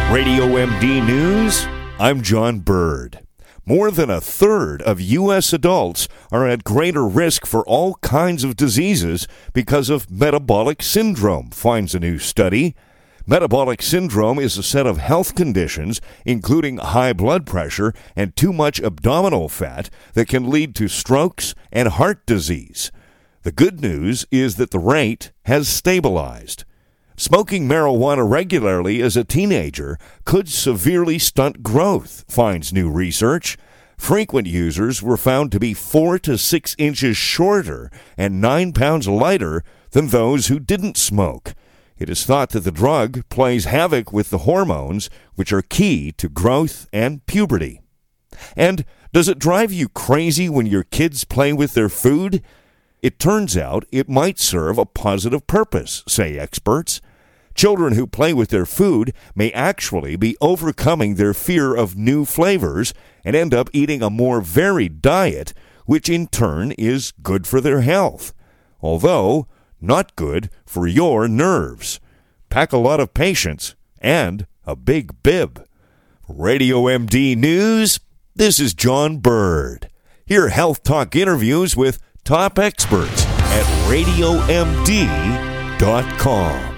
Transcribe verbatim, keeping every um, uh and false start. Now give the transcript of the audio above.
Radio M D News, I'm John Bird. More than a third of U S adults are at greater risk for all kinds of diseases because of metabolic syndrome, finds a new study. Metabolic syndrome is a set of health conditions, including high blood pressure and too much abdominal fat, that can lead to strokes and heart disease. The good news is that the rate has stabilized. Smoking marijuana regularly as a teenager could severely stunt growth, finds new research. Frequent users were found to be four to six inches shorter and nine pounds lighter than those who didn't smoke. It is thought that the drug plays havoc with the hormones, which are key to growth and puberty. And does it drive you crazy when your kids play with their food? It turns out it might serve a positive purpose, say experts. Children who play with their food may actually be overcoming their fear of new flavors and end up eating a more varied diet, which in turn is good for their health, although not good for your nerves. Pack a lot of patience and a big bib. Radio M D News, this is John Bird. Hear Health Talk interviews with top experts at radio m d dot com.